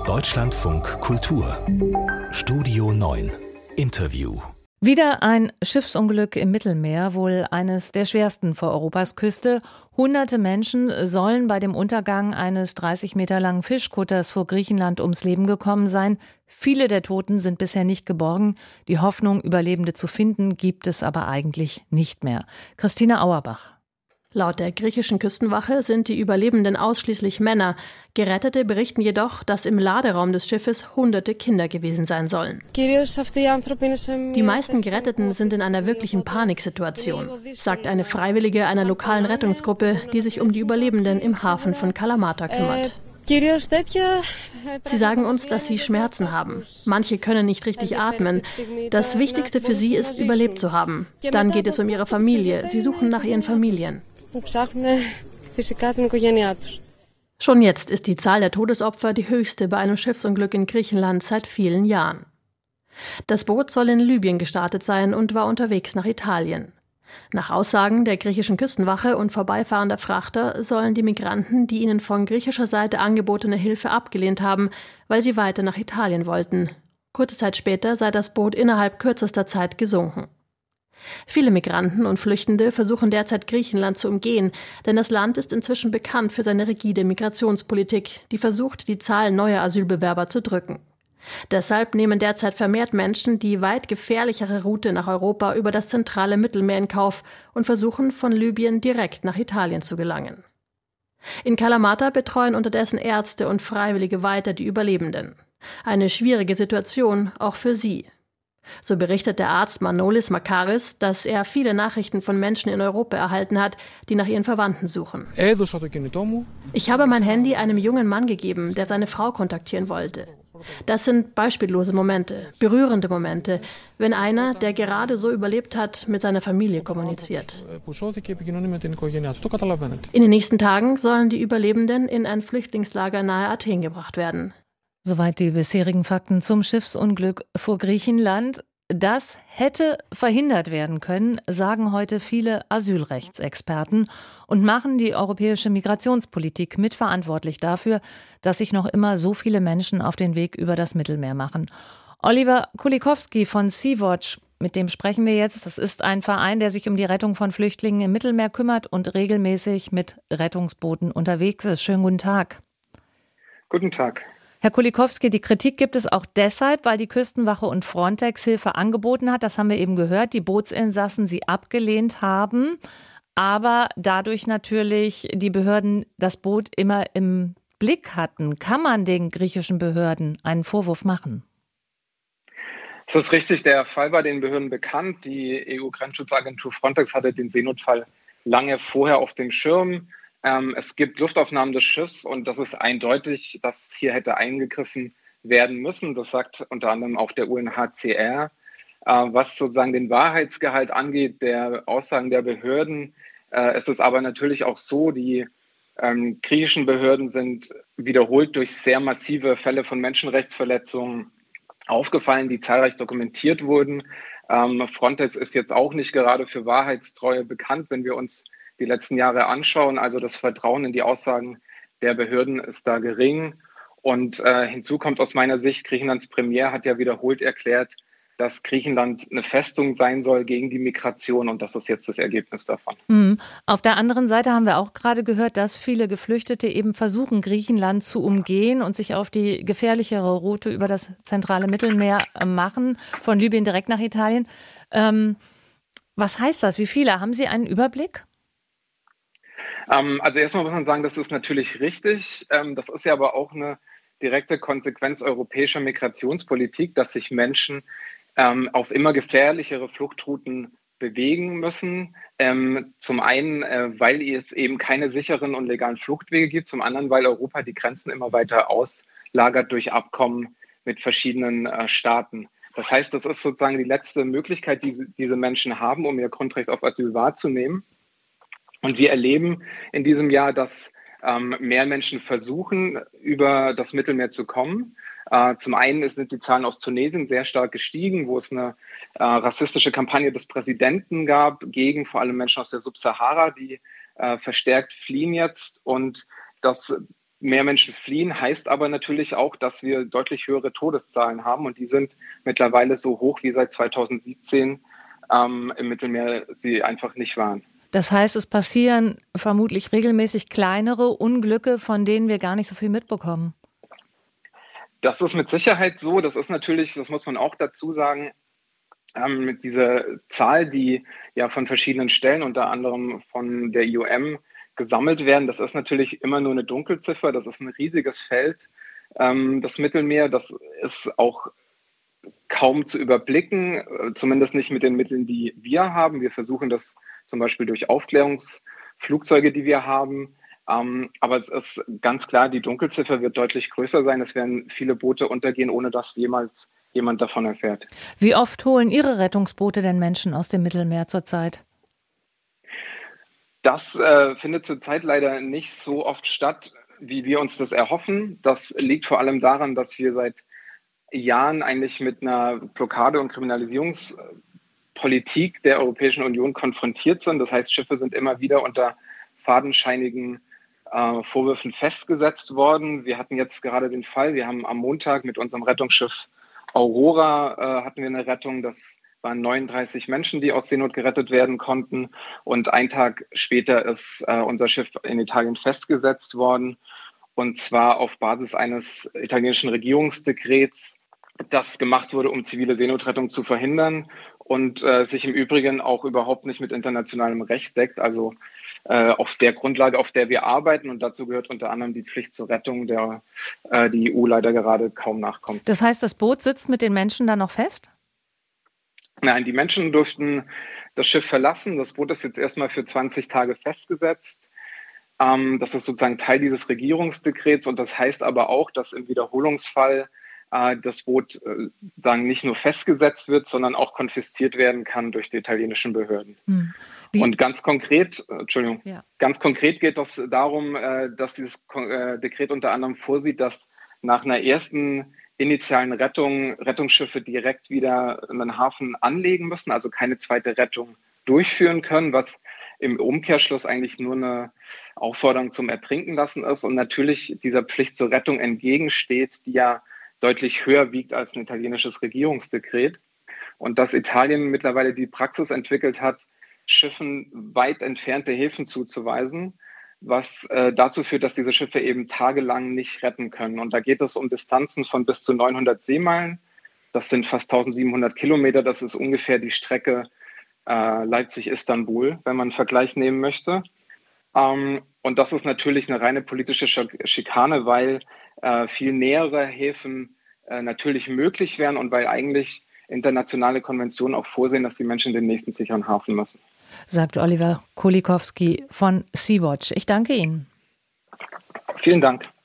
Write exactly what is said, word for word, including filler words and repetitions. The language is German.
Deutschlandfunk Kultur Studio neun Interview. Wieder ein Schiffsunglück im Mittelmeer, wohl eines der schwersten vor Europas Küste. Hunderte Menschen sollen bei dem Untergang eines dreißig Meter langen Fischkutters vor Griechenland ums Leben gekommen sein. Viele der Toten sind bisher nicht geborgen. Die Hoffnung, Überlebende zu finden, gibt es aber eigentlich nicht mehr. Christine Auerbach. Laut der griechischen Küstenwache sind die Überlebenden ausschließlich Männer. Gerettete berichten jedoch, dass im Laderaum des Schiffes hunderte Kinder gewesen sein sollen. Die meisten Geretteten sind in einer wirklichen Paniksituation, sagt eine Freiwillige einer lokalen Rettungsgruppe, die sich um die Überlebenden im Hafen von Kalamata kümmert. Sie sagen uns, dass sie Schmerzen haben. Manche können nicht richtig atmen. Das Wichtigste für sie ist, überlebt zu haben. Dann geht es um ihre Familie. Sie suchen nach ihren Familien. Schon jetzt ist die Zahl der Todesopfer die höchste bei einem Schiffsunglück in Griechenland seit vielen Jahren. Das Boot soll in Libyen gestartet sein und war unterwegs nach Italien. Nach Aussagen der griechischen Küstenwache und vorbeifahrender Frachter sollen die Migranten die ihnen von griechischer Seite angebotene Hilfe abgelehnt haben, weil sie weiter nach Italien wollten. Kurze Zeit später sei das Boot innerhalb kürzester Zeit gesunken. Viele Migranten und Flüchtende versuchen derzeit Griechenland zu umgehen, denn das Land ist inzwischen bekannt für seine rigide Migrationspolitik, die versucht, die Zahl neuer Asylbewerber zu drücken. Deshalb nehmen derzeit vermehrt Menschen die weit gefährlichere Route nach Europa über das zentrale Mittelmeer in Kauf und versuchen, von Libyen direkt nach Italien zu gelangen. In Kalamata betreuen unterdessen Ärzte und Freiwillige weiter die Überlebenden. Eine schwierige Situation auch für sie. So berichtet der Arzt Manolis Makaris, dass er viele Nachrichten von Menschen in Europa erhalten hat, die nach ihren Verwandten suchen. Ich habe mein Handy einem jungen Mann gegeben, der seine Frau kontaktieren wollte. Das sind beispiellose Momente, berührende Momente, wenn einer, der gerade so überlebt hat, mit seiner Familie kommuniziert. In den nächsten Tagen sollen die Überlebenden in ein Flüchtlingslager nahe Athen gebracht werden. Soweit die bisherigen Fakten zum Schiffsunglück vor Griechenland. Das hätte verhindert werden können, sagen heute viele Asylrechtsexperten und machen die europäische Migrationspolitik mitverantwortlich dafür, dass sich noch immer so viele Menschen auf den Weg über das Mittelmeer machen. Oliver Kulikowski von Sea-Watch, mit dem sprechen wir jetzt. Das ist ein Verein, der sich um die Rettung von Flüchtlingen im Mittelmeer kümmert und regelmäßig mit Rettungsbooten unterwegs ist. Schönen guten Tag. Guten Tag. Herr Kulikowski, die Kritik gibt es auch deshalb, weil die Küstenwache und Frontex Hilfe angeboten hat. Das haben wir eben gehört, die Bootsinsassen sie abgelehnt haben, aber dadurch natürlich die Behörden das Boot immer im Blick hatten. Kann man den griechischen Behörden einen Vorwurf machen? Es ist richtig, der Fall war den Behörden bekannt. Die E U-Grenzschutzagentur Frontex hatte den Seenotfall lange vorher auf dem Schirm. Ähm, es gibt Luftaufnahmen des Schiffs und das ist eindeutig, dass hier hätte eingegriffen werden müssen. Das sagt unter anderem auch der U N H C R. Äh, was sozusagen den Wahrheitsgehalt angeht, der Aussagen der Behörden, äh, es ist aber natürlich auch so, die ähm, griechischen Behörden sind wiederholt durch sehr massive Fälle von Menschenrechtsverletzungen aufgefallen, die zahlreich dokumentiert wurden. Ähm, Frontex ist jetzt auch nicht gerade für Wahrheitstreue bekannt, wenn wir uns die letzten Jahre anschauen. Also das Vertrauen in die Aussagen der Behörden ist da gering. Und äh, hinzu kommt aus meiner Sicht, Griechenlands Premier hat ja wiederholt erklärt, dass Griechenland eine Festung sein soll gegen die Migration. Und das ist jetzt das Ergebnis davon. Mhm. Auf der anderen Seite haben wir auch gerade gehört, dass viele Geflüchtete eben versuchen, Griechenland zu umgehen und sich auf die gefährlichere Route über das zentrale Mittelmeer machen, von Libyen direkt nach Italien. Ähm, was heißt das? Wie viele? Haben Sie einen Überblick? Also erstmal muss man sagen, das ist natürlich richtig. Das ist ja aber auch eine direkte Konsequenz europäischer Migrationspolitik, dass sich Menschen auf immer gefährlichere Fluchtrouten bewegen müssen. Zum einen, weil es eben keine sicheren und legalen Fluchtwege gibt. Zum anderen, weil Europa die Grenzen immer weiter auslagert durch Abkommen mit verschiedenen Staaten. Das heißt, das ist sozusagen die letzte Möglichkeit, die diese Menschen haben, um ihr Grundrecht auf Asyl wahrzunehmen. Und wir erleben in diesem Jahr, dass ähm, mehr Menschen versuchen, über das Mittelmeer zu kommen. Äh, zum einen sind die Zahlen aus Tunesien sehr stark gestiegen, wo es eine äh, rassistische Kampagne des Präsidenten gab, gegen vor allem Menschen aus der Subsahara, die äh, verstärkt fliehen jetzt. Und das mehr Menschen fliehen, heißt aber natürlich auch, dass wir deutlich höhere Todeszahlen haben und die sind mittlerweile so hoch wie seit zweitausendsiebzehn ähm, im Mittelmeer sie einfach nicht waren. Das heißt, es passieren vermutlich regelmäßig kleinere Unglücke, von denen wir gar nicht so viel mitbekommen. Das ist mit Sicherheit so. Das ist natürlich, das muss man auch dazu sagen, ähm, mit dieser Zahl, die ja von verschiedenen Stellen, unter anderem von der I O M, gesammelt werden. Das ist natürlich immer nur eine Dunkelziffer. Das ist ein riesiges Feld, ähm, das Mittelmeer. Das ist auch kaum zu überblicken, zumindest nicht mit den Mitteln, die wir haben. Wir versuchen das zum Beispiel durch Aufklärungsflugzeuge, die wir haben. Ähm, aber es ist ganz klar, die Dunkelziffer wird deutlich größer sein. Es werden viele Boote untergehen, ohne dass jemals jemand davon erfährt. Wie oft holen Ihre Rettungsboote denn Menschen aus dem Mittelmeer zurzeit? Das äh, findet zurzeit leider nicht so oft statt, wie wir uns das erhoffen. Das liegt vor allem daran, dass wir seit Jahren eigentlich mit einer Blockade- und Kriminalisierungspolitik der Europäischen Union konfrontiert sind. Das heißt, Schiffe sind immer wieder unter fadenscheinigen äh, Vorwürfen festgesetzt worden. Wir hatten jetzt gerade den Fall, wir haben am Montag mit unserem Rettungsschiff Aurora äh, hatten wir eine Rettung. Das waren neununddreißig Menschen, die aus Seenot gerettet werden konnten. Und einen Tag später ist äh, unser Schiff in Italien festgesetzt worden. Und zwar auf Basis eines italienischen Regierungsdekrets, das gemacht wurde, um zivile Seenotrettung zu verhindern und äh, sich im Übrigen auch überhaupt nicht mit internationalem Recht deckt. Also äh, auf der Grundlage, auf der wir arbeiten. Und dazu gehört unter anderem die Pflicht zur Rettung, der äh, die E U leider gerade kaum nachkommt. Das heißt, das Boot sitzt mit den Menschen dann noch fest? Nein, die Menschen durften das Schiff verlassen. Das Boot ist jetzt erstmal für zwanzig Tage festgesetzt. Ähm, das ist sozusagen Teil dieses Regierungsdekrets. Und das heißt aber auch, dass im Wiederholungsfall äh, das Boot äh, dann nicht nur festgesetzt wird, sondern auch konfisziert werden kann durch die italienischen Behörden. Hm. Und ganz konkret, äh, Entschuldigung, ja. ganz konkret geht es darum, äh, dass dieses äh, Dekret unter anderem vorsieht, dass nach einer ersten initialen Rettung Rettungsschiffe direkt wieder in den Hafen anlegen müssen, also keine zweite Rettung durchführen können, was im Umkehrschluss eigentlich nur eine Aufforderung zum Ertrinken lassen ist und natürlich dieser Pflicht zur Rettung entgegensteht, die ja deutlich höher wiegt als ein italienisches Regierungsdekret. Und dass Italien mittlerweile die Praxis entwickelt hat, Schiffen weit entfernte Häfen zuzuweisen, was äh, dazu führt, dass diese Schiffe eben tagelang nicht retten können. Und da geht es um Distanzen von bis zu neunhundert Seemeilen. Das sind fast tausendsiebenhundert Kilometer. Das ist ungefähr die Strecke äh, Leipzig-Istanbul, wenn man einen Vergleich nehmen möchte. Ähm, und das ist natürlich eine reine politische Schikane, weil äh, viel nähere Häfen äh, natürlich möglich wären und weil eigentlich internationale Konventionen auch vorsehen, dass die Menschen in den nächsten sicheren Hafen müssen. Sagt Oliver Kulikowski von Sea-Watch. Ich danke Ihnen. Vielen Dank.